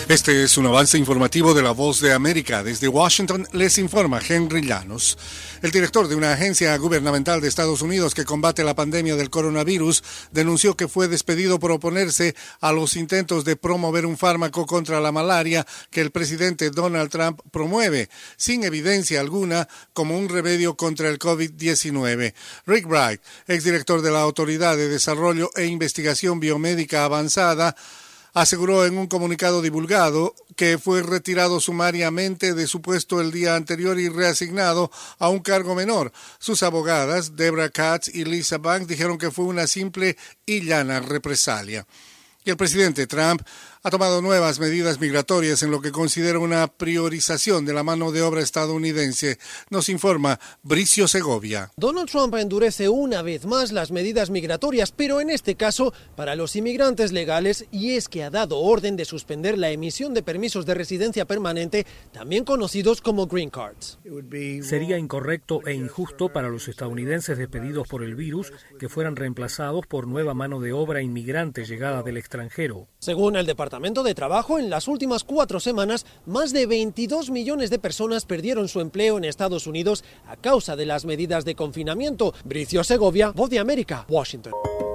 Este es un avance informativo de La Voz de América. Desde Washington les informa Henry Llanos. El director de una agencia gubernamental de Estados Unidos que combate la pandemia del coronavirus denunció que fue despedido por oponerse a los intentos de promover un fármaco contra la malaria que el presidente Donald Trump promueve, sin evidencia alguna, como un remedio contra el COVID-19. Rick Bright, exdirector de la Autoridad de Desarrollo e Investigación Biomédica Avanzada, aseguró en un comunicado divulgado que fue retirado sumariamente de su puesto el día anterior y reasignado a un cargo menor. Sus abogadas, Deborah Katz y Lisa Banks, dijeron que fue una simple y llana represalia. Y el presidente Trump ha tomado nuevas medidas migratorias en lo que considera una priorización de la mano de obra estadounidense. Nos informa Bricio Segovia. Donald Trump endurece una vez más las medidas migratorias, pero en este caso para los inmigrantes legales, y es que ha dado orden de suspender la emisión de permisos de residencia permanente, también conocidos como Green Cards. Sería incorrecto e injusto para los estadounidenses despedidos por el virus que fueran reemplazados por nueva mano de obra inmigrante llegada del extranjero. Según el Departamento de Trabajo, en las últimas 4 semanas, más de 22 millones de personas perdieron su empleo en Estados Unidos a causa de las medidas de confinamiento. Bricio Segovia, Voz de América, Washington.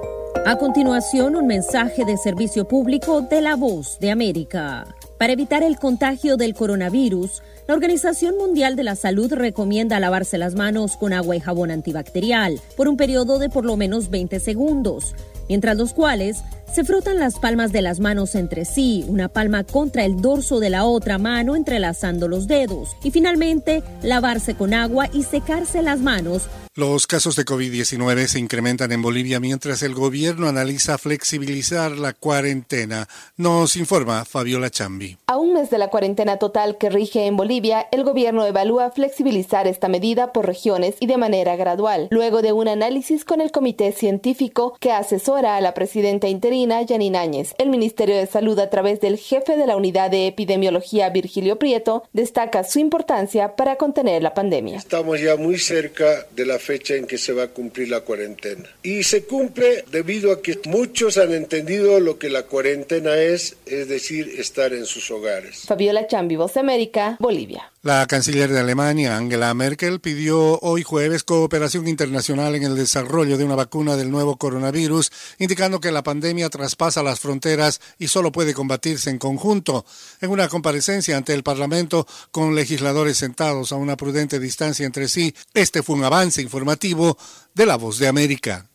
A continuación, un mensaje de servicio público de La Voz de América. Para evitar el contagio del coronavirus, la Organización Mundial de la Salud recomienda lavarse las manos con agua y jabón antibacterial por un periodo de por lo menos 20 segundos, mientras los cuales se frotan las palmas de las manos entre sí, una palma contra el dorso de la otra mano entrelazando los dedos, y finalmente lavarse con agua y secarse las manos. Los casos de COVID-19 se incrementan en Bolivia mientras el gobierno analiza flexibilizar la cuarentena. Nos informa Fabiola Chambi. A un mes de la cuarentena total que rige en Bolivia, el gobierno evalúa flexibilizar esta medida por regiones y de manera gradual, luego de un análisis con el comité científico que asesora a la presidenta interina, Yanine Áñez. El Ministerio de Salud, a través del jefe de la Unidad de Epidemiología, Virgilio Prieto, destaca su importancia para contener la pandemia. Estamos ya muy cerca de la fecha en que se va a cumplir la cuarentena. Y se cumple debido a que muchos han entendido lo que la cuarentena es decir, estar en sus hogares. Fabiola Chambi, Voz de América, Bolivia. La canciller de Alemania, Angela Merkel, pidió hoy jueves cooperación internacional en el desarrollo de una vacuna del nuevo coronavirus, indicando que la pandemia traspasa las fronteras y solo puede combatirse en conjunto. En una comparecencia ante el Parlamento, con legisladores sentados a una prudente distancia entre sí, este fue un avance informativo de La Voz de América.